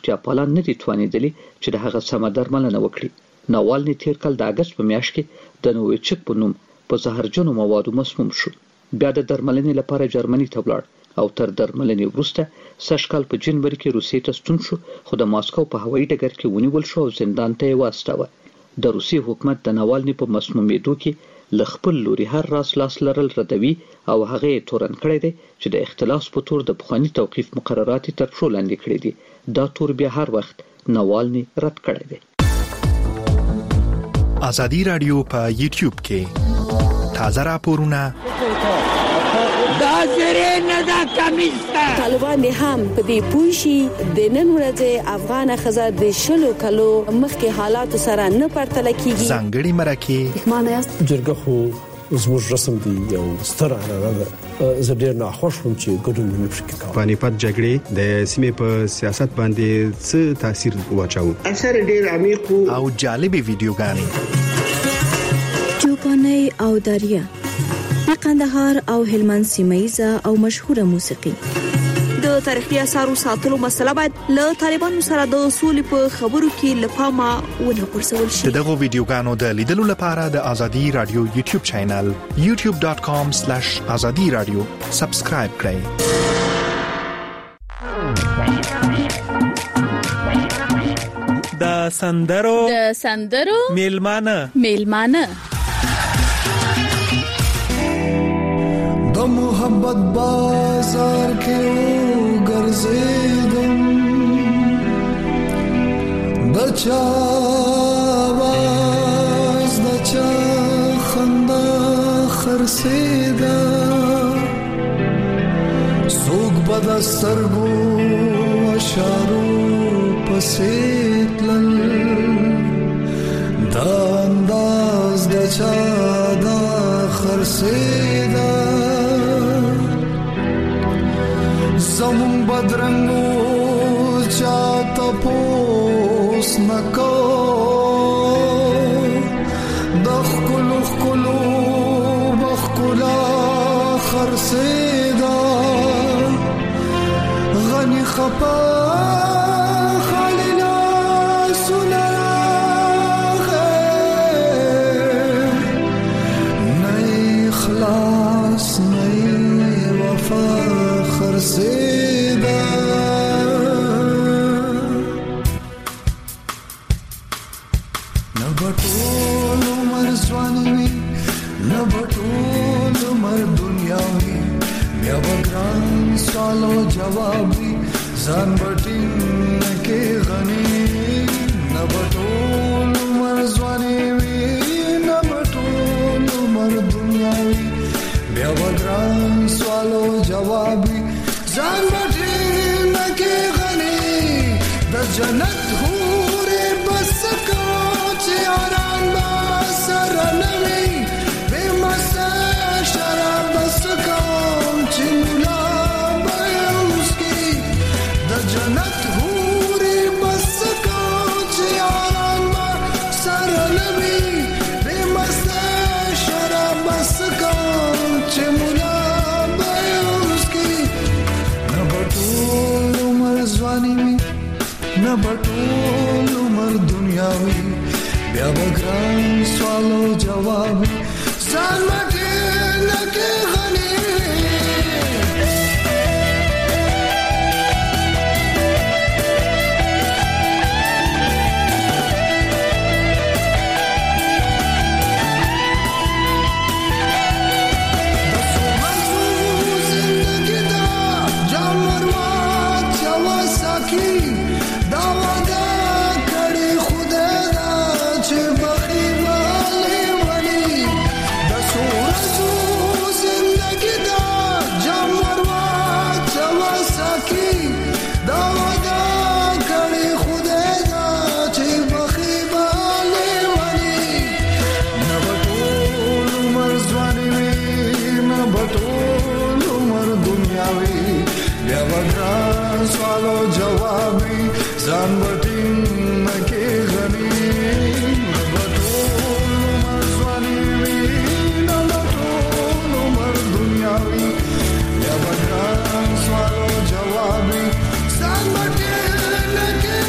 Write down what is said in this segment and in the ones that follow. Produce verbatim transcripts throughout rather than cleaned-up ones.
روغتیا پالان نه دي توانېدلي چې د هغه سمه درملنه وکړي. ناوالني تیر کال د اګست په میاشت کې د نوویچک په نوم په زهرجنو موادو مسموم شو. بیا د درملنې لپاره جرمني ته ولاړ او تر درملنې وروسته سږ کال په جنوري کې روسیې ته ستون شو، خو د ماسکو په هوایي ډګر کې ونیول شو او زندان ته یې واستاوه. د روسیې حکومت د ناوالني په مسمومېدو کې له خپل لوري هر راس لاس لرل ردوي او هغه یې تورن کړی دی چې د اختلاس په تور د پخواني توقیف مقررات تر پښو لاندې کړی دي. دا تور بیا هر وخت ناوالني رد کړی دی. ازادي رادیو په یوټیوب کې تازه راپورونه دا زری نه دا کمیسته طالبان هم په دې پوښي د نن ورځې افغان خزر د شلو کلو مخکې حالات سره نه پرتل کیږي. ځانګړي مرکه معنی است جرګه خو زموږ رسم دی یو ستر عنعنه ده. زه ډېر ناخوښ وم چې ګډون نه پکې کوم. پانیپت جګړې د سیمې په سیاست باندې څه تاثیر واچاوه؟ اثر ډېر عمیق او جالب ویډیوګانې چوپاني او دریا د قندهار او هلمند سیمایزه او مشهوره موسیقي. د تاریخي اثارو ساتلو مسله باید له طالبانو سره د اصول په خبرو کې لپاره ونه غورځول شي. دغه ویډیوګانو د لیدلو لپاره د ازادي رادیو یوټیوب چینل یوټیوب ډاټ کام سلیش ازادي رادیو سبسکرایب کړئ. د سندرو د سندرو میلمانه میلمانه د محبت بازار کې ګرځېدم د چا आवाज د چا خندا خرسېدا څوک بد سترګو اشارو پسې تلل دا انداز د چا دا خرسېدا زمون بدرنگو چاہتا پوس نکو دخکلو خکلو بخکلا خرسیدا غنی خپا خالینا سنا نئی خلاص نئی وفا خرسیدا نبطول عمر زوانی وی نبطول عمر دنیا وی بیا بگران سوالو جوابی زان بٹین کے غنی نبطول عمر زوانی وی نبطول عمر دنیا وی بیا بگران سوالو جوابی زان بٹین کے غنی دا جنت ہوره بس کا چیاران با سر نوی بے مسا شراب بس کا چملا بیوز کی دا جنت ہوره بس کا چیاران با سر نوی بے مسا شراب بس کا چملا نبطول عمر دنیاوی بیا بگران سوالو جوابی زان مٹی لکے غنی سوالو جوابی زان بٹین کے غنی نبطول عمر زوانی وی نبطول عمر دنیاوی یا بگران سوالو جوابی زان بٹین کے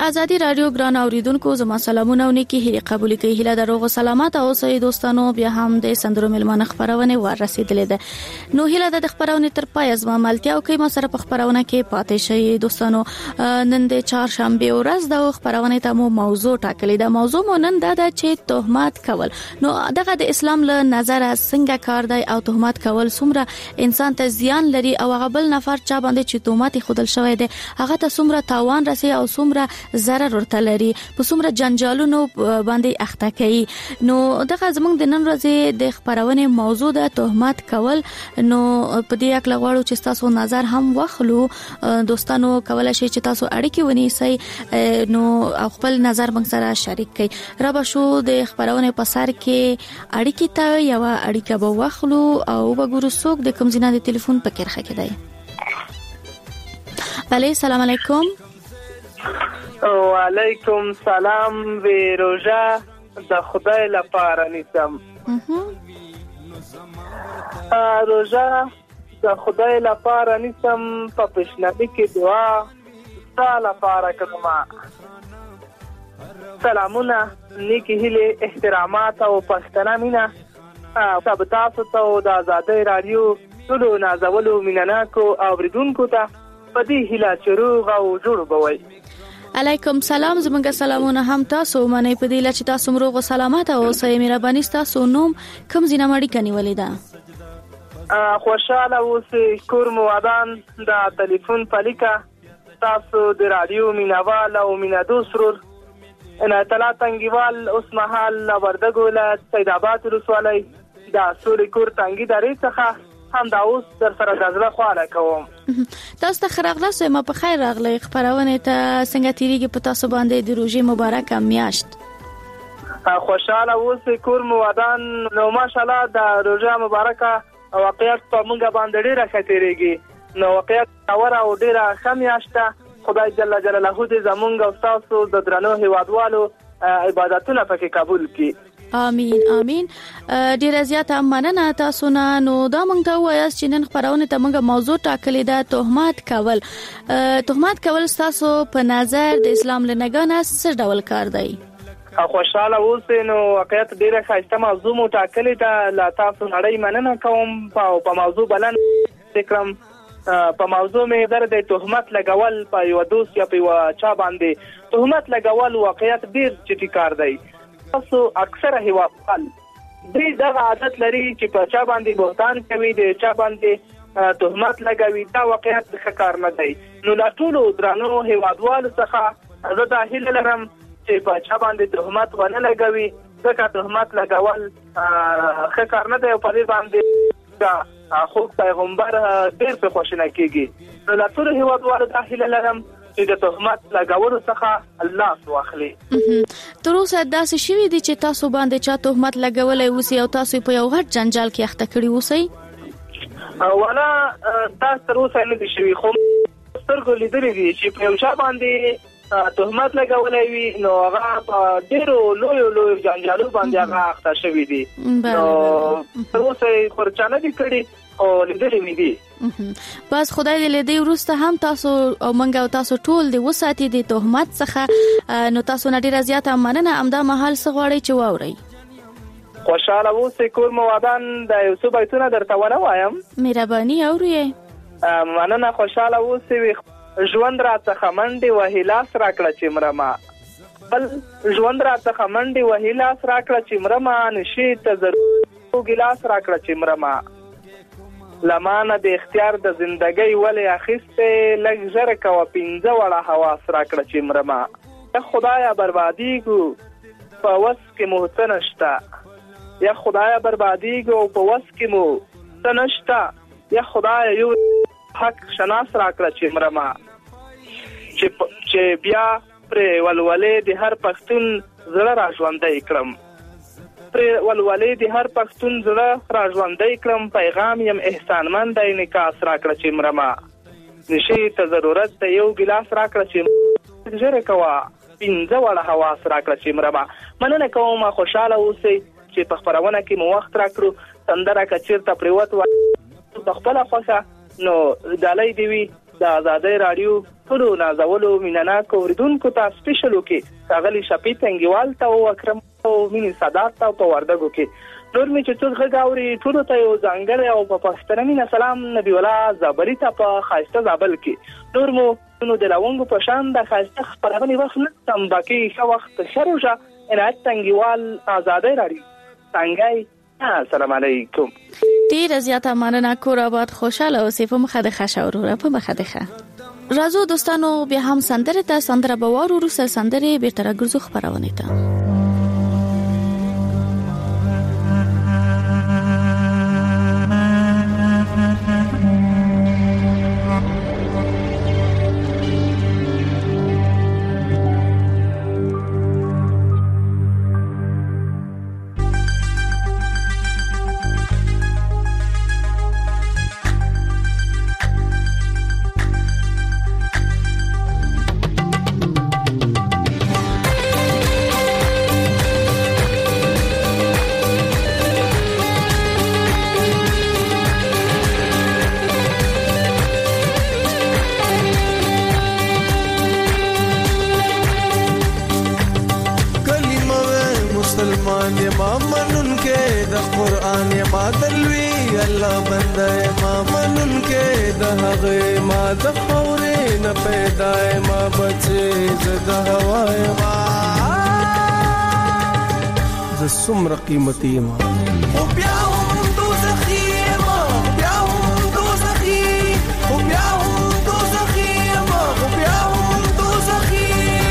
ازادي رادیو ګران اوریدونکو زما سلامونه ونکي هلي قبول کوي هله دروغ سلامات او سې دوستانو بیا هم د سندرو ملمنه خبرونه ور رسیدلې ده نو هله د خبرونه تر پای زما ملتیا او کوي ما سره په خبرونه کې پاتې شي دوستانو نن د چهارشنبه ورځ د خبرونه ته مو موضوع ټاکلې ده موضوع مو نن دا ده چې تهمت کول نو دغه د اسلام له نظر څنګه کار دی او تهمت کول څومره انسان ته زیان لري او هغه بل نفر چا باندې چې تهمت خودل شوی دی هغه ته څومره تاوان رسي او څومره ضرر ورته لري په څومره جنجالونو باندې اخته کوي نو دغه زمونږ د نن ورځې د خبرونه موضوع ده تهمت کول نو په دې اړه غواړو چې تاسو نظر هم واخلو دوستانو کولای شي چې تاسو اړیکې ونیسئ نو خپل نظر موږ سره شریک کړئ را به شو د خبرونه په سر کې اړیکې ته یو اړیکه به واخلو او وګورو څوک د کوم ځای د ټلیفون په کرخه کې دی بله السلام علیکم وعلیکم سلام وی روژه د خدای لپاره نیسم روژه د خدای لپاره نیسم په پښنبي کې دعا ستا لپاره کړم سلامونه نیکی هیله احترامات او پښتنه مینا سب تاسو ته د آزادۍ رادیو ټولو نازولو مینناکو اوریدونکو ته په دې هیله چې روغ او جوړ بوي علیکم سلام زمونږ سلامونه هم تاسو منې په دې چې تاسو روغ او سلامت او سې مهرباني تاسو نوم کوم ځای مړی کني ولیدا خوشاله اوسې کور مو ودان د ټلیفون پلیکا تاسو د رادیو مینوال او مینادو سرور انا تلا تنګیوال اوس مهال وردګوله سید آباد رسوالۍ د سوري کور تنګي درې څخه هم دا اوس در سره غزله خواله کوم تاسو ته خراغله سم په خیر راغلی خبرونه ته څنګه تیریږي په تاسو باندې د روزي مبارک میاشت خوشاله اوسې کور مو ودان نو ماشاءالله د روزه مبارکه واقعیت په موږ باندې ډیره ختیریږي نو واقعیت اور او ډیره خمیاشته خدای جل جلاله دې زمونږ او تاسو د درنو هیوادوالو عبادتونه پکې قبول کړي امين امين ډیر زیاته مننه تاسو نه نو دا مونږ ته وایاست چې نن خبرونه ته مونږه موضوع ټاکلې ده تهمت کول تهمت کول تاسو په نظر د اسلام له نگاه څه ډول کار دی خوشاله اوسئ نو واقعیت ډیره ښایسته موضوع مو ټاکلې ده لا تاسو نړۍ مننه کوم په موضوع بلن ذکرم په موضوع مې در د تهمت لګول په یو دوست یا په یو چا باندې تهمت لګول واقعیت ډیر چټي کار دی تاسو اکثره هیوادوال دې دغه عادت لري چې په چا باندې بهتان کوي د چا باندې تهمت لګوي دا واقعیت ښه کار نه دی نو لا ټولو درنو هیوادوالو څخه زه دا هیله لرم چې په چا باندې تهمت ونه لګوي ځکه تهمت لګول ښه کار نه دی او په دې باندې دا خو پیغمبر ډېر په خوشنه کېږي نو لا ټولو هیوادوالو دا هیله لرم چې د تهمت لګولو څخه الله واخلي تر اوسه داسې شوي دي چې تاسو باندې چا تهمت لګولای اوسئ او تاسو په یو غټ جنجال کې اخته کړی اوسئ ولا تاسو تر اوسه نه دي شوي خو سترګو لیدلې دي چې په یو چا باندې تهمت لګولای وي نو هغه په ډېرو لویو لویو جنجالو باندې هغه اخته شوي دي نو تر اوسه خرچانه دي کړي او لیدلې مې دي بس خدای دې له دې ورسته هم تاسو او منګه او تاسو ټول دې وساتي د تهمت څخه نو تاسو نه ډیره زیاته مننه امدا محل څه غواړي چې واوري خوشاله اوسې کور مو ودان د یو څه بیتونه درته ونه وایم مهرباني اورئ مننه خوشاله اوسې ژوند را څخه منډې وهي لاس راکړه چې مرما بل ژوند را څخه منډې وهي لاس راکړه چې مرما نشي ته ضرور ګلاس راکړه چې مرما لمانه د اختیار د زندګۍ ولې اخیسته لږ زر کوه پنځه وړه حواس راکړه چې مرما یا خدایا بربادیږو په وس کې مو څه نشته یا خدایا بربادیږو په وس کې مو څه نشته یا خدایا یو حق شناس راکړه چې مرما چې بیا پرې ولولې د هر پښتون زړه را ژوندی کړم پرې ولولې د هر پښتون زړه را ژوندی کړم پیغام یم احسانمند دی نکاس راکړه چې مرما نشي ته ضرورت د یو ګلاس راکړه چې ژر کوه پنځه وړه حواس راکړه چې مرما مننه کوم خوشاله اوسئ چې په خبرونه کې مو وخت راکړو سندره که چېرته پرېوت و په خپله خوښه نو ډالۍ دې وي د آزادۍ رادیو ټولو نازولو مینناکو اوریدونکو ته سپیشل کې ښاغلي شفیع تنګیوال ته او اکرم او مینې سادات ته په وردګو کې نور مې چې څوک غږ اوري ټولو ته یو ځانګړی او په پښتنه مینه سلام نبی الله زابلي ته په ښایسته زابل کې نور مو نو د لونګو په شان د ښایسته خپرونې وخت نه تم باقي ښه وخت ښه روژه عنایت تنګیوال آزادۍ رادیو څنګه السلام علیکم. ډیر زیاته مننه کور آباد خوشاله اوسې په مخه د خښه وروره په مخه د ښه راځو دوستانو بیا هم سندره ته سندره بوارو روسه سندره به تر ګرځو خبرونه ته سمر قیمتي ما او بیا هم دوزخی ما بیا هم دوزخی او بیا هم دوزخی ما او بیا هم دوزخی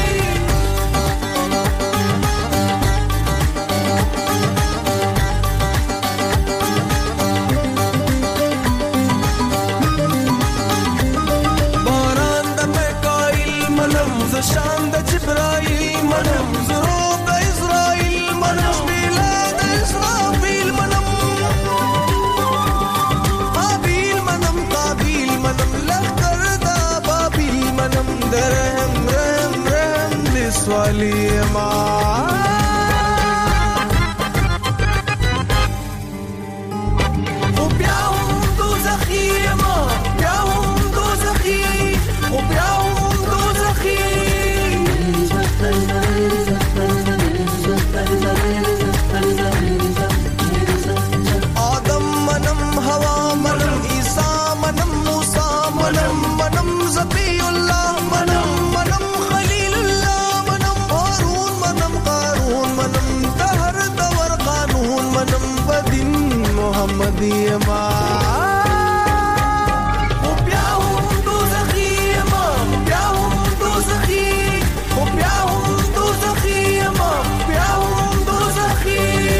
باران د میکائیل منم ز شان د جبرائیل منم زروب د اسرائیل منم رحم رحم رحم لسوالی ما او بیا هم دوزخی ما بیا هم دوزخی او بیا هم دوزخی آدم منم هوا منم عیسی منم موسی منم منم زبی الله منم منم خلیل الله منم هارون منم قارون منم دهر دور قانون منم بدین محمدی ما او بیا هم دوزخی ما بیا هم دوزخی او بیا هم دوزخی ما بیا هم دوزخی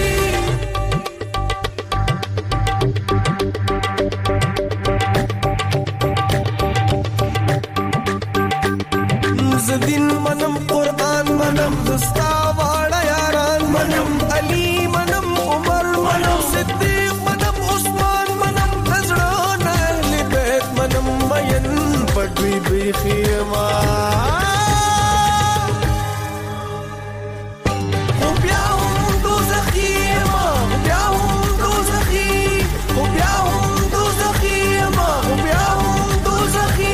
زدین منم قرآن منم دستا واړه یاران منم علی منم عمر منم صدیق منم عثمان منم نظران اهل بیت منم مین پټوي بخیما او بیا هم دوزخی ما بیا هم دوزخی او بیا هم دوزخی ما او بیا هم دوزخی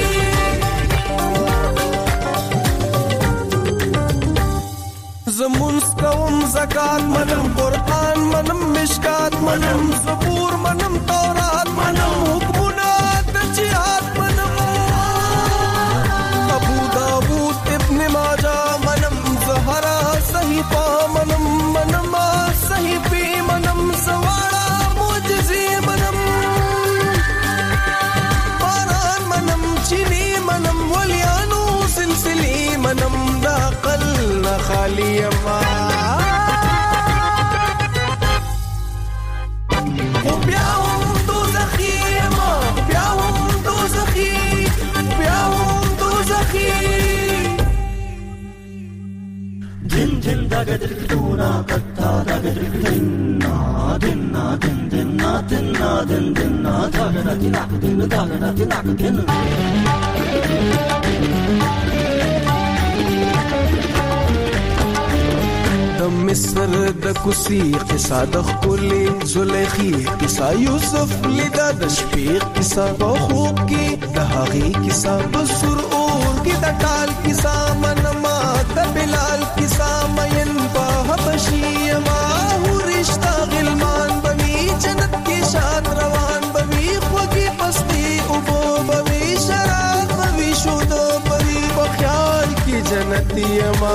زمونس کوم زکات منم قرآن منم مشکات منم زبور منم تورات منم حکمونات جهاد منم ابو داود ابن ماجہ منم زہرا صحیفہ منم منم صحیفی منم سوارا معجزی منم باران منم چینی منم ولیانو سلسلی منم دا قل خالی ما او بیا هم دوزخی ما بیا هم دوزخی بیا هم دوزخی دن دن دا گدر دونا کتا دا گدر دنا دنا دن دنا دنا دن دنا دا گنا دنا دنا دا گنا دنا دنا مصر د کوسی قصه د خولي زلیخي قصه یوسف لیدا د شپې قصه په خوب کې د هغې قصه په سر اور کې د ټال قصه منما د بلال قصه مین په حبشي ما هو رشتہ غلمان بوي جنت کې شاد روان بوي خوږي پستی او بوي شراب بوي شود بوي په خیال کې جنتی ما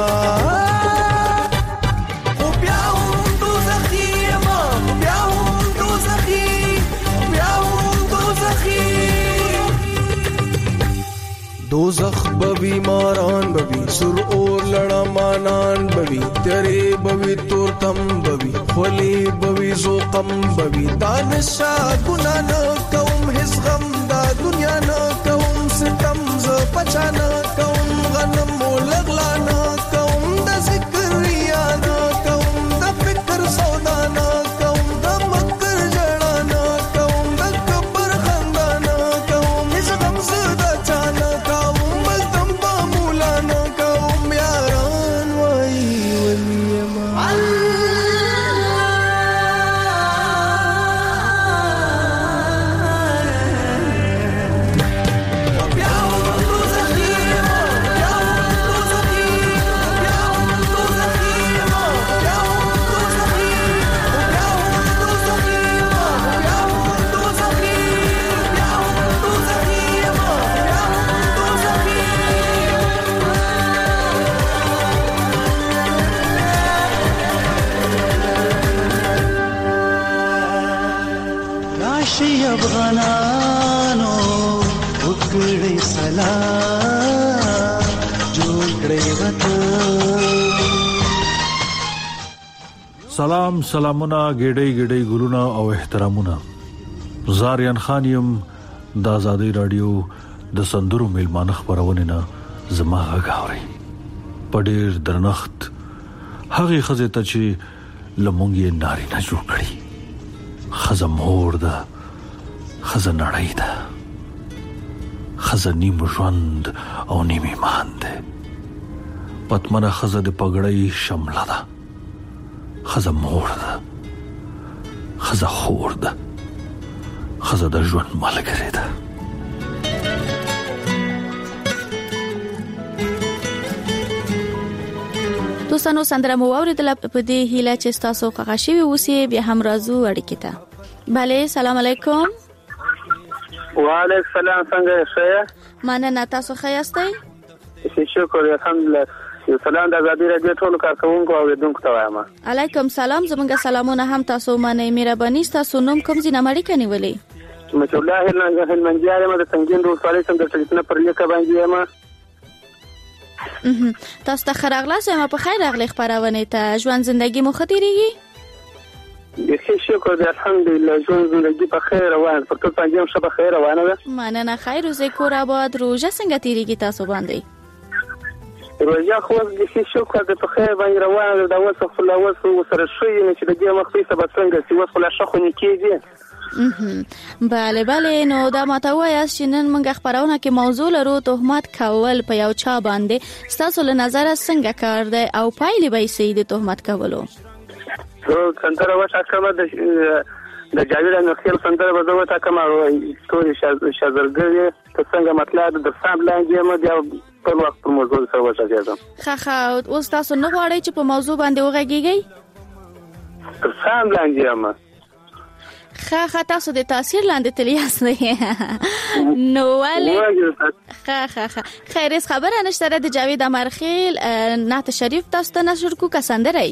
دوزخ بوی ماران بوی سر اور لڑا مانان بوی تیرے بوی تورتم بوی خلی بوی زوقم بوی دانشا گناہ نہ کوم حس غم دا دنیا نہ کوم ستم ز پچا نہ کوم غنم لغلا نہ کوم دا ذکر یا نہ کوم دا فکر سودا نہ کوم دا مکر جڑا نہ کوم دا کبر خندا نہ کوم حس غم زدا چانا افغانانو وکړی سلام جوړ کړی وطن سلام سلامونه ګډي ګډي ګلونه او احترامونه زاریان خان یم د آزادۍ رادیو د سندرو میلمانه خبرونه نه زما غاوري پډیر درنخت هغه خزه ته چې لمونګي ناری نه جوړ کړی خزم هور ده خزه نړۍ ده خزه نیم ژوند او نیم ایمان ده پتمنه خزه د پګړۍ شمله ده خزه مور ده خزه خور ده خزه د ژوند ملګری ده دوستانو سندره مو اوریدله په دې هیله چې تاسو خوښ شوي اوسئ بیا هم راځو اړیکې ته بله سلام علیکم وعلیکم السلام څنګه ښه مننه تاسو ښه یاستئ شکر الحمدلله یو سلام د آزادۍ رادیو ټولو کارکوونکو او اوریدونکو ته وایم علیکم سلام زمونږ سلامونه هم تاسو منئ مهرباني تاسو نوم کوم ځای نه اړیکه نیولې مچ الله هلمندیار یم د څنګه د ولسوالۍ څخه د ټلیفون پر لیکه باندې یم تاسو ته خراغلاس یم په خیر راغلی خبرونه ته ژوند زندگی مو خطرېږي بخیر شکر دی الحمدلله ژوند زندگی په خیر روان پر ټول پنځم شپه خیر روانه ده مننه خیر روزه کور آباد روزه څنګه تیریږي تاسو باندې روزه خو بخیر شکر دی په خیر باندې روانه ده د وسه خلاص سره شوی نه چې د دې مخې سبا څنګه چې وسه خلاص خو نه کیږي بله بله نو دا ماته وایي چې نن موږ خبرونه کې موضوع لرو تهمت کول په یو چا باندې تاسو له نظر څنګه کار دی او پایلې به یې د تهمت کولو تو سندره وټا کومه د د جاوید نخیل سندره به زه وټا کومه ټول شاذرګي ته څنګه مطلب د سام لانګي مې د په وخت په موضوع سره وټا کېدم خا خا اوس تاسو نه غواړئ چې په موضوع باندې وغږیږئ سام لانګي ما خا خا تاسو د تاثیر لاندې تلیاس نه نو ولی خا خا خا خیر اس خبره نشته د جاوید امرخیل نعت شریف تاسو ته نشر کو کسندره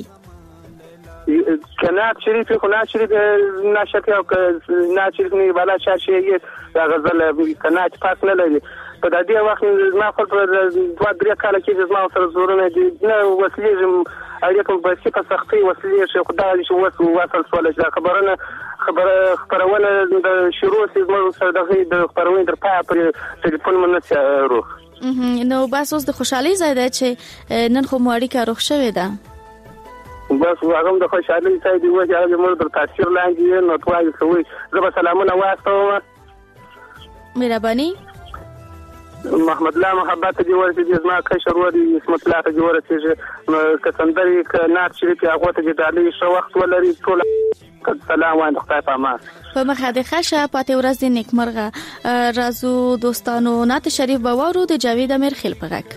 کنات شریف خو نعت شریف نشر او نعت شریف نه بالا شاشي دا غزل کنات پاک نه لري په د دې وخت ما خپل پر دوه درې کال کې زما سره زورونه دي نه وسلې اړیکم په څه په سختي وسلې شي خدای شي وسو وصل سوال شي خبرونه خبره خبرونه د شروع سیمه سره د خبرونه تر پای پر ټلیفون منځ روح نو بس اوس د خوشحالي زیاده چې نن خو ماړی کا روخ شوې ده بس هغه د خوشحالي ځای دی وځي هغه موږ د تاثیر لاندې نو توای کوي زه به سلامونه واسطوم مهرباني محمد الله محبت دی ورته زما کشر ودی اسمت الله ته ورته کسندري ک نار شریک هغه ته د شو وخت ولري ټول سلام وایم خدای پامان په مخه د خشه پاتې ورځ د نیکمرغه رازو دوستانو نعت شریف بوارو د جاوید امیر خیل پغک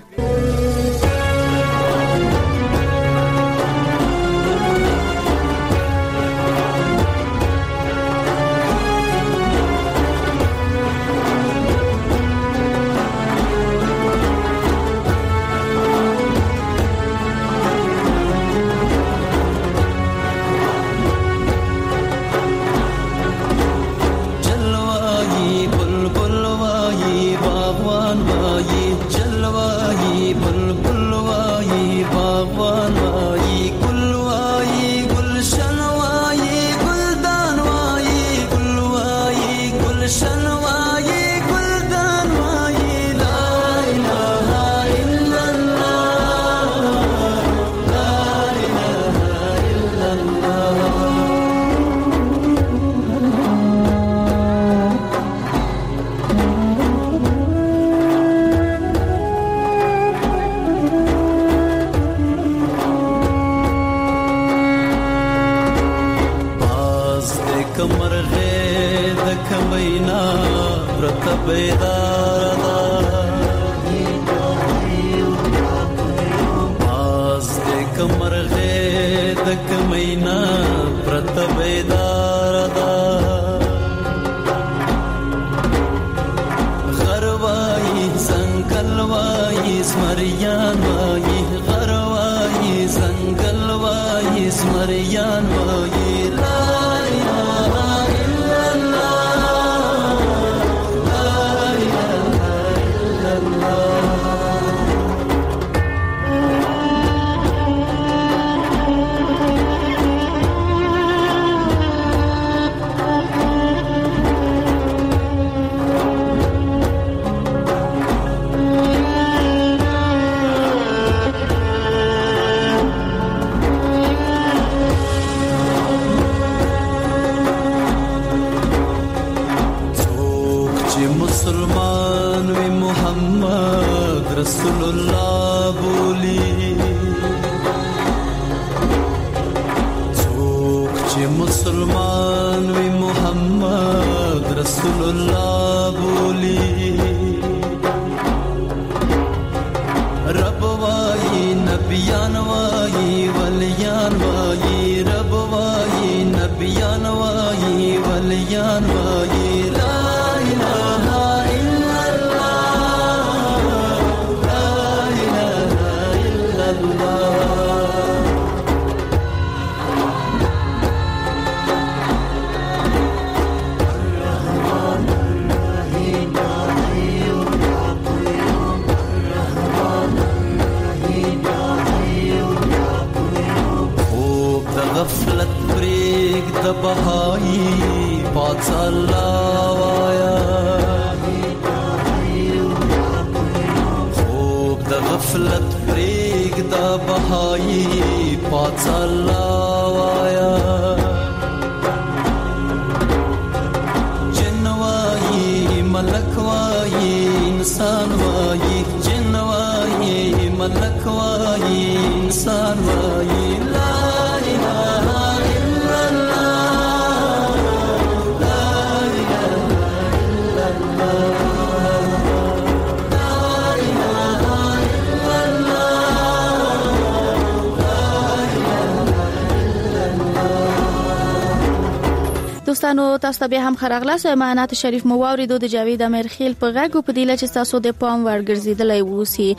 دوستانو تاسو ته به هم خراغلاس امانات شریف مو واوریدو د جاوید امیر خیل په غږ په دیله چې تاسو د پام ورګرځیدلای ووسی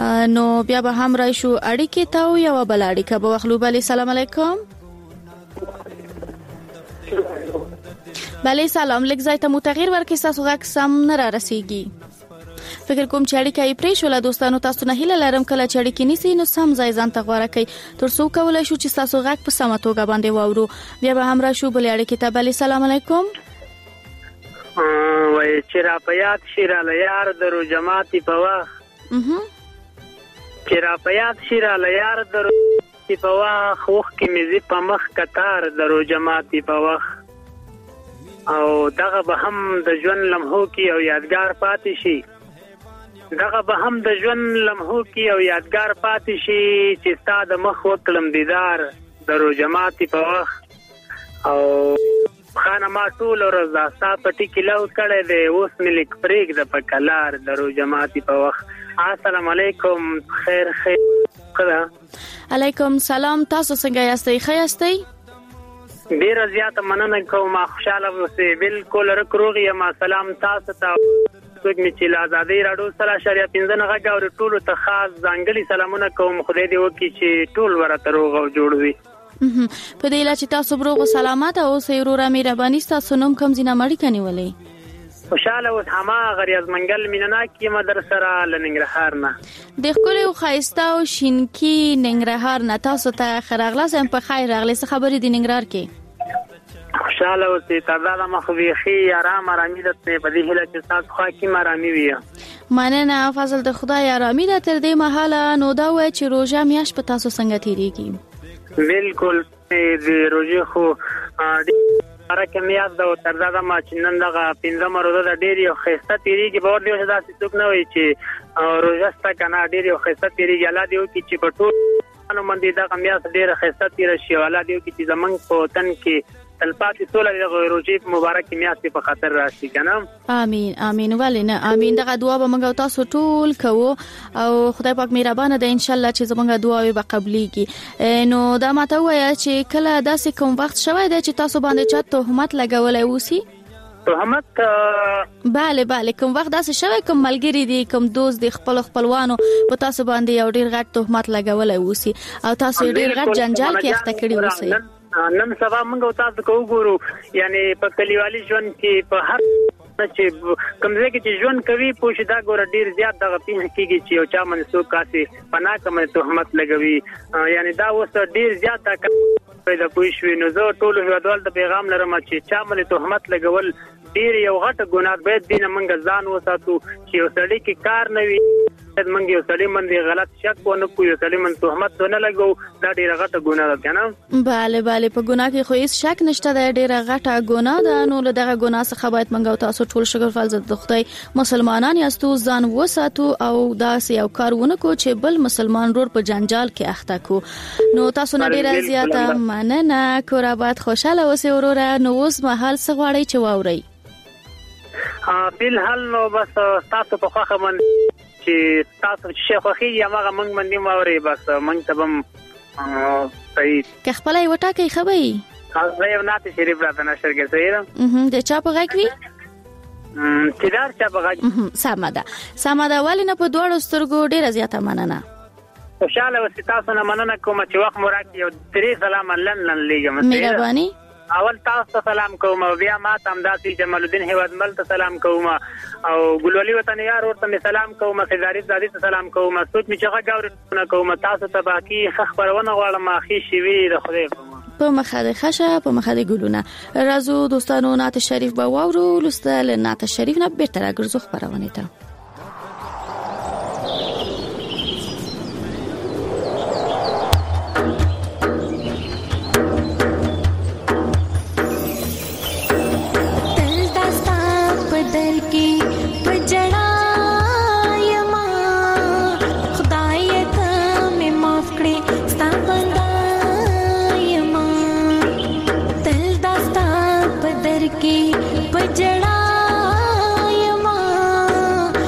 نو بیا به هم رای شو اړیکې تاو یو بل اړیکه به وخلو بلی سلام علیکم بلی سلام لږ ځای ته مو تغییر ورکړئ تاسو غږ سم نه را رسیږي فکر کوم چې اړیکه یې پرې شوله دوستانو تاسو نه هیله لرم کله چې اړیکې نیسئ نو سم ځای ځان ته غوره کړئ تر څو کولی شو چې تاسو غږ په سمه توګه باندې واورو بیا به هم راشو بلې اړیکې ته بلې سلام علیکم وای چې را په یاد شي راله یار درو جماعتي په وخت چې را په یاد شي راله یار درو په وخت وښکې مې زی په مخ کتار درو جماعتي په وخت او دغه به هم د ژوند لمحو کې او یادګار پاتې شي دغه به هم د ژوند لمحو کې او یادګار پاتې شي چې ستا د مخ وکړم دیدار د روجماتي په وخت او خانه ما ټول ورځ دا ستا په ټکي لو کړی دی اوس مې لیک پرېږده په کلار د روجماتي په وخت. السلام علیکم. خیر خیر. علیکم سلام. تاسو څنګه یاستئ؟ ښه یاستئ؟ ډیره زیاته مننه کوم. خوشاله اوسئ. بالکل رکروغ یم. سلام تاسو ته څوک می چې آزادۍ راډیو سره شریعه پنځه نه غږ او ټول ته خاص ځانګړي سلامونه کوم. خدای دې وکړي چې ټول ورته روغ او جوړ وي. په دې لاره چې تاسو بروغ او سلامات اوسئ. ورور مهرباني تاسو نوم کوم ځینه مړی کني ولې؟ خوشاله اوس هما غریاز منګل مینناک یم در سره لنګرهار نه. د خپل او خایسته او شینکی ننګرهار نه تاسو ته خراغلا سم په خیر راغلی. څه خبرې دی ننګرهار کې؟ خوشاله اوسئ. تازه مخويخي آرام آرامي د په دې هله چې تاسو خو کې آرامي وي. مننه. فضل د خدای آرامي د تر دې مهاله نو دا و چې روزه میاش په تاسو څنګه تیریږي؟ بالکل د روزه خو ارکه میاش د تر دا ما چې نن دغه پنځم روزه د ډېری خسته تیریږي. به ورته دا څه نه وي چې روزه ستا کنه ډېری خسته تیریږي. الله دې وکړي چې په ټول نو باندې دغه میاش ډېر خسته تیر شي. الله دې وکړي چې زمنګ په تن کې تلپاتې ټول د روزې مبارک میاشتې په خاطر راشي کنه. امين امين. ولنه امين. دغه دعا به موږ تاسو ټول کوو او خدای پاک مهربانه ده ان شاء الله چې زموږ دعاوي به قبليږي. نو دا ماته وایي چې کله داسې کوم وخت شوی دی چې تاسو باندې چا تهمت لګولای وسی؟ تهمت bale bale کوم وخت داسې شوی کوم ملګری دی کوم دوست دی خپل خپلوانو په تاسو باندې یو ډیر غټ تهمت لګولای وسی او تاسو ډیر غټ جنجال کې اخته کړی وسی؟ نن سبا موږ تاسو کو ګورو یعنی په کلیوالي ژوند کې په هر چې کومځای کې چې ژوند کوي پوښ دا ګور ډیر زیات دغه پیښ کیږي چې یو چا منسوب کاسي پناه کوم تهمت لګوي. یعنی دا اوس ډیر زیات پیدا پوښ وي. نو زه ټول هیوادوال ته پیغام لرم چې چا باندې تهمت لګول ډیر یو غټ ګناه باید دینه منګ ځان وساتو چې یو سړی کې کار نه وي. منګ یو سړی باندې غلط شک ونه کوي. یو سړی باندې تهمت ونه لګو دا ډیر غټه ګناه ده کنه. bale bale په ګناه کې خو هیڅ شک نشته. دا ډیر غټه ګناه ده. نو له دغه ګناه څخه باید منګ تاسو ټول شکر فضل د خدای مسلمانان یاستو ځان وساتو او داسې یو کارونه کو چې بل مسلمان رور په جنجال کې اخته کو. نو تاسو نه ډیر زیاته مننه. کور آباد خوشاله اوسئ وروره. نو اوس مهال څه غواړئ چې واورئ؟ بل حال نو بس تاسو په خوخه من چې تاسو شیخ خوخي یا هغه منګ باندې ماوري بس منګ ته بم صحیح که خپل یو ټاکي خبري تاسو یو ناتي شریف راته نشر کې سره اه د چا په غږ وی چې دار چا په غږ سماده سماده ولنه په دوړو سترګو ډیره زیاته مننه. خوشاله اوسئ. تاسو نه مننه کوم چې وخت مو راکړي او درې سلام لن لن لیګم. مهرباني. اول تاسو سلام کوم او بیا ما ته امداسي جمال الدین هیوادمل ته سلام کوم او ګلولي وطن یار ورته سلام کوم. خداري زادي ته سلام کوم. سوت می چغه گاورونه کوم. تاسو ته باقي خبرونه غواړم اخی شوی د خدای په مخه خشه په مخه ګلونه. رازو دوستانو نعت شریف به واورو. لسته نعت شریف نه بیرته راګرځو خبرونه ته. की पजड़ा यमा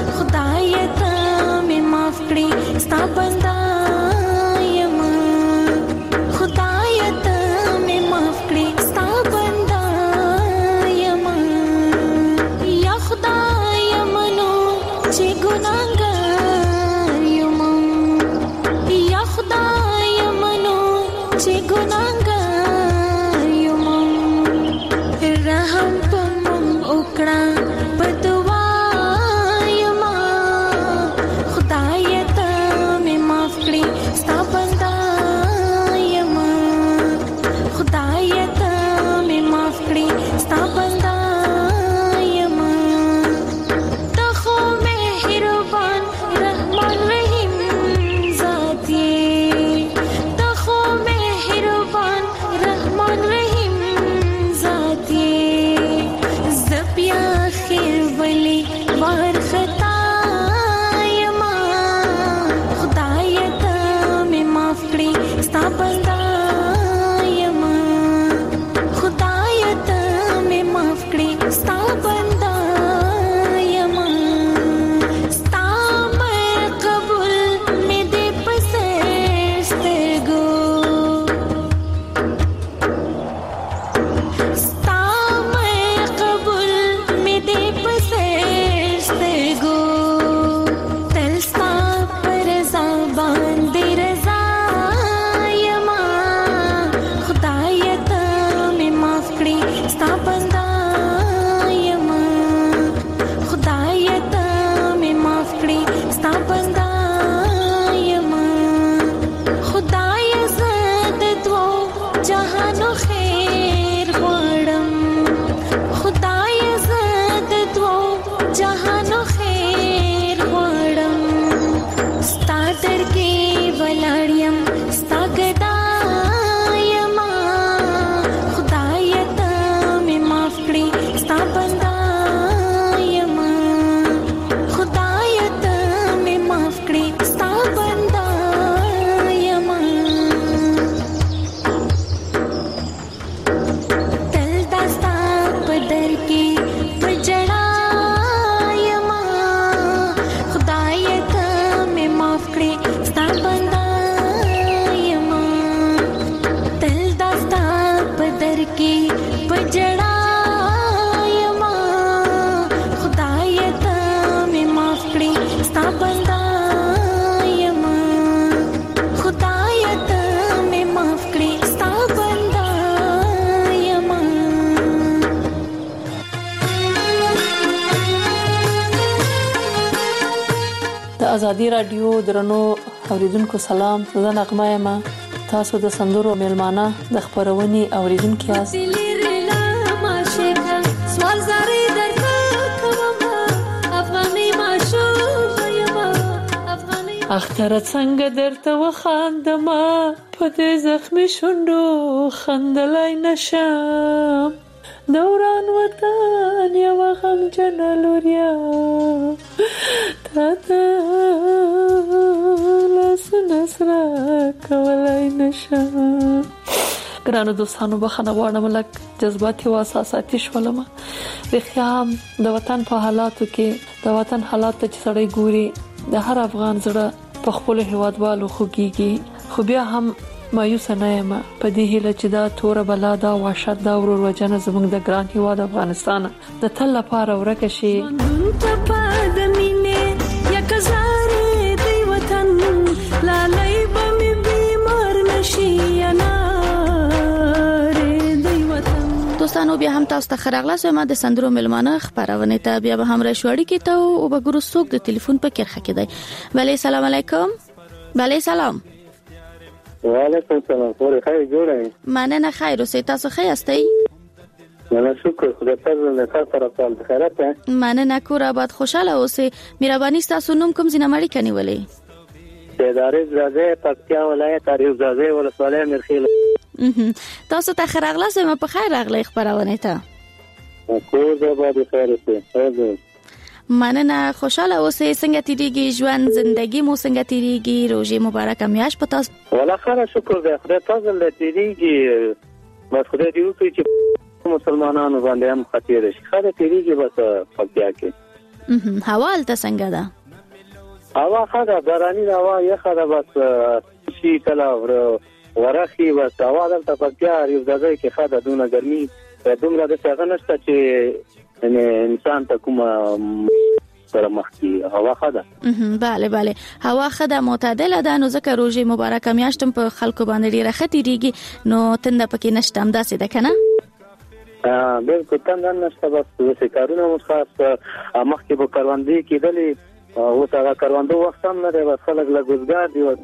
کې پجړا یما خدای ته مې معاف کړې ستا بندا یما خدای ته مې معاف کړې ستا بندا یما. د ازادي رادیو درنو اوریدونکو سلام، زه نغمه یم. تاسو د سندرو میلمانه د خبرونې اوریدونکو یاست. اختر څنګه درته وخاندما په دې زخمي شونډو خندلای نشم، دوران وطن یو غم جنلوریا تاته لاس نسرا کولای نشم. ګرانو دوستانو بخښنه غواړم لکه جذباتي او احساساتي شولم. رخیام د وطن په حالاتو کې د وطن حالات ته سړی ګوري، د هر افغان زړه په خپل هیوادوالو خوږيږي، خو بیا هم مایوس نه یم په دې هیله چې دا تور بلا دا وحشت دا ورور وجنه زموږ د ګران هیواد افغانستان د تل لپاره ورکه شي. دوستانو بیا هم تاسو ته خراغلاس ما د سندرو ملمانه خبرونه ته بیا به هم راشوړی کې ته او وګورو څوک د ټلیفون په کرخه کې دی. بله سلام علیکم. بله سلام. وعلیکم السلام. خوري خیر جوړه. مننه خیر اوسې تاسو ښه یاستئ؟ مننه شکر خدای پاک له تاسو سره په خیرات ده. مننه کور آباد خوشاله اوسې. مهرباني تاسو نوم کوم ځینه مړی کني ولې؟ سیدارې زاده پکتیا ولایت اریو زاده ولسوالۍ مرخیل. تاسو ته خراغلاس ما په خیر راغلی خبرونه ته. کور دې باندې خیر اوسې. مننه خوشاله اوسې. څنګه تیریږي ژوند، زندگی مو څنګه تیریږي؟ روزي مبارک میاش پتا. والله خیر شکر دې خدای تاسو له تیریږي، بس خدای دې وکړي چې مسلمانانو باندې هم خطر شي. خیر تیریږي بس پکتیا کې. هوا الته څنګه ده؟ هوا خدا باراني هوا یخه ده، بس شي کله ورخي بس هوا دلته پکتیا یو ځای کې خدا دونه ګرمي دومره د څنګه نشته چې انسان ته کومه سره مخکي هوا خدا. bale bale هوا خدا معتدله ده، نو ځکه روزي مبارک میاشتم په خلکو باندې ډیره خطرېږي، نو تنده پکې نشته هم داسې ده کنه؟ ا بالکل تنده نشته، بس څه کارونه مو خاص مخکې به کاروندې کېدلې او څنګه کاروندو وخت هم نه دی، بس خلک له ګزګار دی او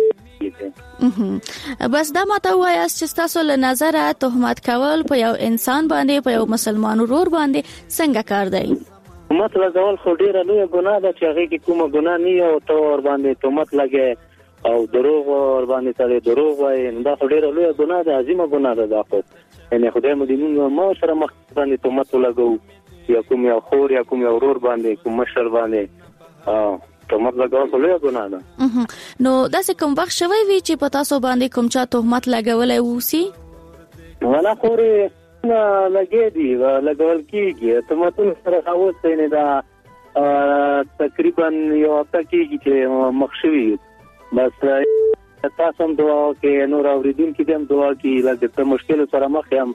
بس دا ماته وایاست چې تاسو له نظره تهمت کول په یو انسان باندې په یو مسلمان ورور باندې څنګه کار دی؟ تهمت لګول خو ډیره لویه ګناه ده چې هغه کې کومه ګناه نه او تو ور باندې تهمت لګي او دروغ ور باندې تړي دروغ وایي، دا خو ډیره لویه ګناه ده، عظیمه ګناه ده. دا خو یعنی خدای مو دې موږ ما سره مخ باندې تهمت لګو یا کوم یو خور یا کوم یو ورور باندې کوم مشر باندې اه تهمت لګول خو لویه ګناه ده. نو داسې کوم وخت شوی وي چې په تاسو باندې کوم چا تهمت لګولای وسی؟ ولا خوري نه لګې دي لګول کیږي تهمتونه سره اوسې نه دا تقریبا یو هفته کېږي چې مخشوي، بس تاسو هم دعا کې نور اوریدونکو کې هم دعا کې لکه ته مشکل سره مخ یم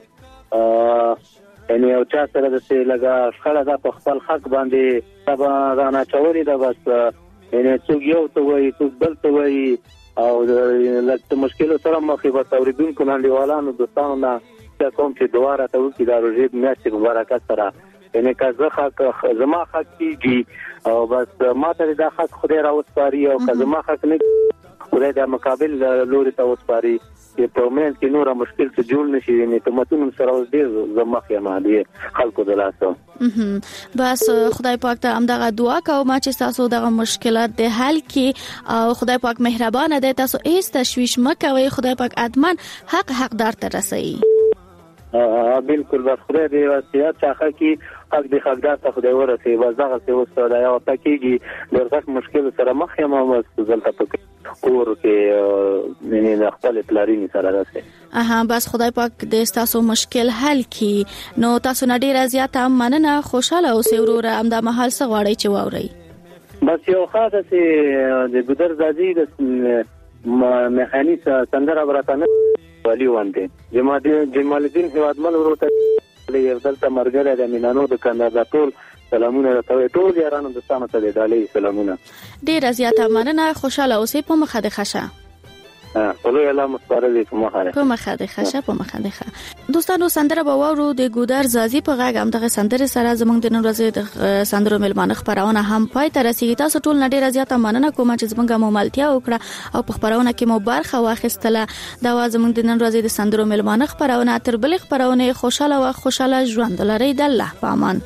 یعنی او چا سره د څه لګا خړه دا په خپل حق باندې تبا رانا چوري دا بس یعنی څوک یو ته وایي څوک بل ته وایي او لکه مشکل سره مخ به اوریدونکو نړیوالانو دوستانو نه کوم چې دواره ته وکړي دا روزي میاشتې مبارکه سره یعنی که زه حق زما حق کیږي او بس ما ته دا حق خدای راوسپاري او که زما حق نه خدای د مقابل لوري ته وسپاري چې په مېن کې نور مشکل څه جوړ نشي، یعنی تمتون سره اوس ډیر زما خیمه خلکو دلاسو. بس خدای پاک ته همدغه دعا کوم چې تاسو دغه مشکلات د حل کې او خدای پاک مهربان دی، تاسو هیڅ تشویش مکوئ، خدای پاک اتمن حق حقدار ته رسوي. اه بالکل بس خدای دې واسطه چاخه کی حق دې حقدار ته خدای ورسي، بس دغه څه وسته دا یو تکیږي درځک مشکل سره مخ یم او زلته پک کور کې یعنی د خپل پلارینې سره راځي. اها بس خدای پاک دې تاسو مشکل حل کی. نو تاسو نډیر زیاته مننه، خوشاله اوسئ وروره، امدا محل څه غواړئ چې واورئ؟ بس یو خاصه چې د ګدر زادي د مهاني سندره براتانه والی وانده جمال الدین هوادمل ورته یو دلته مرګره د مینانو د کندهار ټول سلامونه راته ټول یارانو د ستانه ته د علي سلامونه ډیر زیاته مننه خوشاله اوسئ په مخه د خشه ها ولې الله مستقره په مخه په مخه د خشه په مخه د خشه دوستانو سندره به وورو د ګودر زازي په غاګ هم دغه سندره سره زمونږ د نن ورځې د سندرو ملمانه خبرونه هم پای ته رسیدي تاسو ټول نډیر زیاته مننه کوم چې زمونږه مملتیا وکړه او په خبرونه کې مو برخه واخیستله دا زمونږ د نن ورځې د سندرو ملمانه خبرونه تر بل خبرونه خوشاله او خوشاله ژوند لري د الله په امان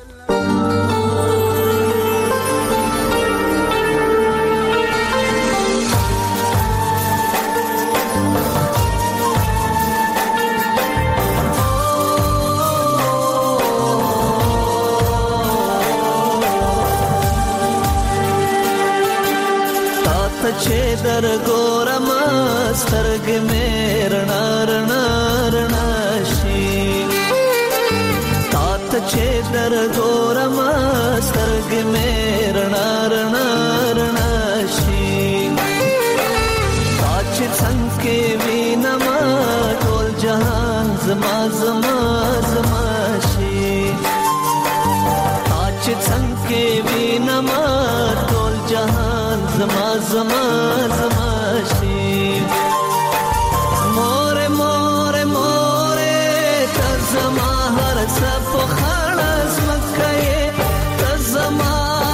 چې در ګورم سترګ مې رڼا رڼا رڼا شي تات چې در ګورم سترګ مې رڼا رڼا رڼا شي اچ څنګه وینم ټول جهان زما زما زما شي اچ څنګه وینم ټول جهان زما زما زما شي مور مور مور ته زما هر څه په خلاص مکه ته زما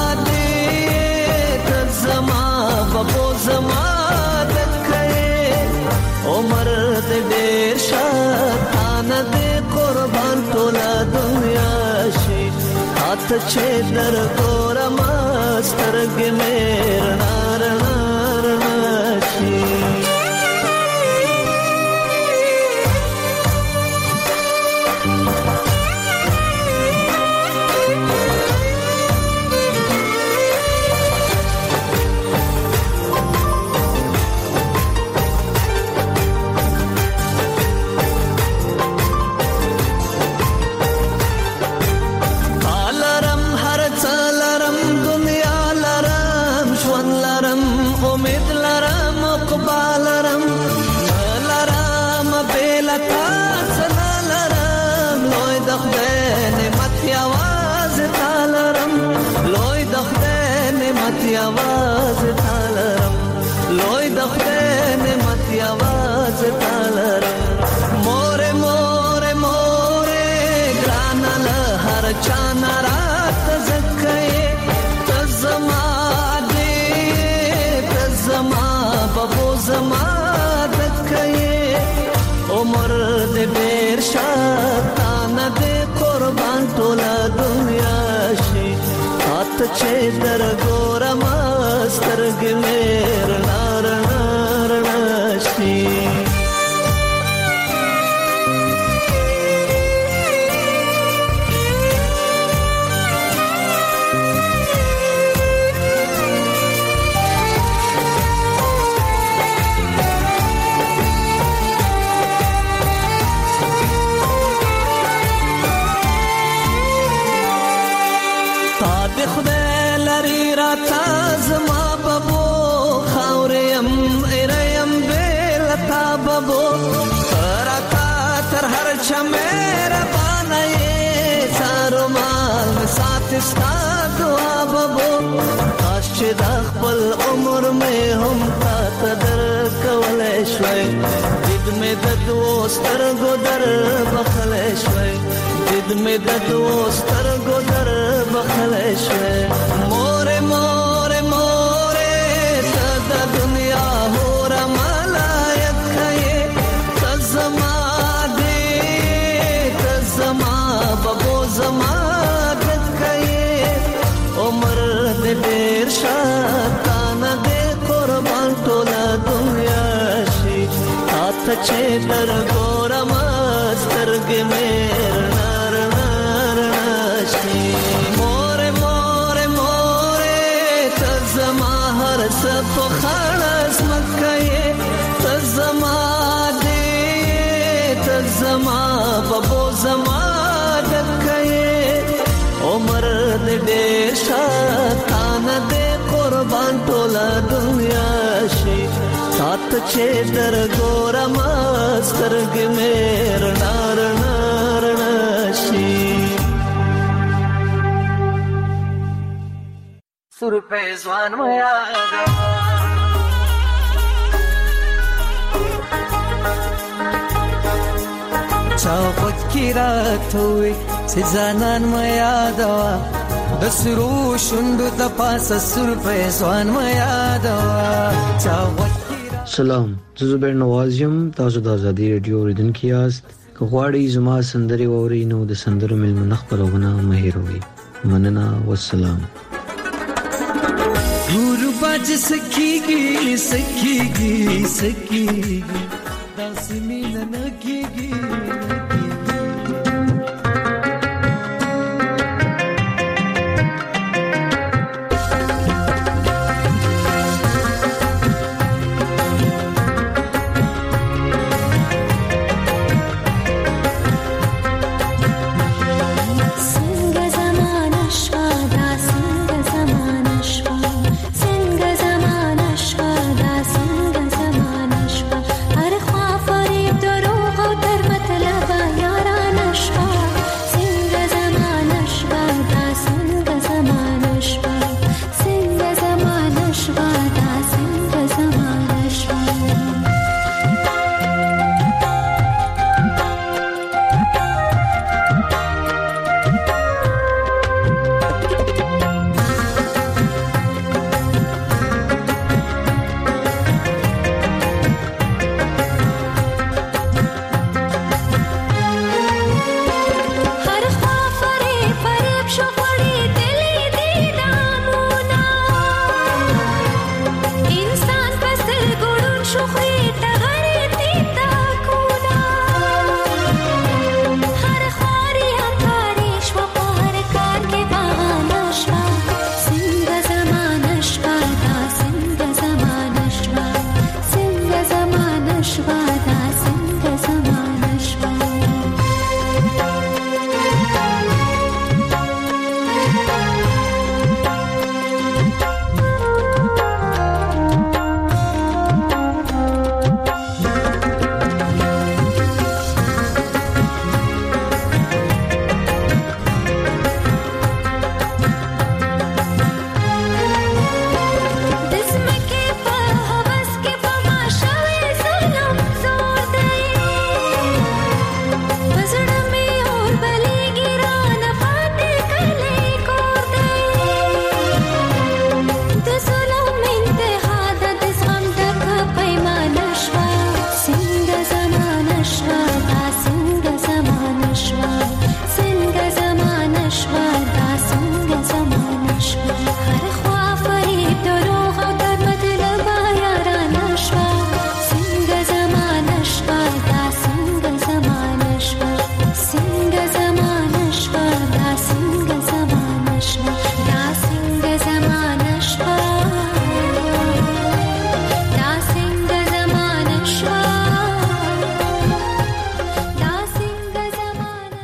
دې ته زما بابو زما دکه عمر دې ډېر شاتان دې قربان ټول دنیا شي هات چې در ګورم سترګ مې رڼا رڼا رڼا شي आवाज तालरम लोई दखने मत आवाज तालरम मोरे मोरे मोरे ग्रानल हर चाना रात जक्के तजमा दे तजमा बबो जमा दक्के उमर दे बेर शातान दे कुर्बान तोला दुनिया शी हाथ छे दर गोरम سترګ مې رڼا رڼا رڼا شي تا خدای لري راته زما بابو خاورم ايرم بل تا بابو راته تر هر چمره باندې سارو مال سات ستا دعا بابو کاش چې د خپل عمر مې هم تا تدر کولای شوي دې مې د دوستر ګدر بخلای شوي دې مې د دوستر ګدر بخلای شوي مور مور مور ته د دنیا هور ملایت کړي تزما دې تزما بابو زما دکې عمر دې ډېر شاتان دې قربان ټول دنیا شي هات چې در ګورم سترګ مې رڼا رڼا رڼا شي مور مور مور تزما هر څه په خلاص مکه تزما دې تزما بابو زما دکې عمر دې ډېر شاتان دې قربان ټول دنیا شي تا تات چې در ګورم سترګې مې رڼا رڼا رڼا شي سور په ځوان میا چاو پکې راته چې ځانان میا دوا د سرو شوندو د پاسه سور په ځوان میا دوا چاو سلام زه زبیر نواز یم تاسو د ازادي رادیو اوریدونکو یاست که غواړئ زما سندرې واورئ نو د سندرو مېلمنه خپرونه مه هېروئ مننه والسلام ګورو باج سکیږي سکیږي سکیږي داسې مینه نه کیږي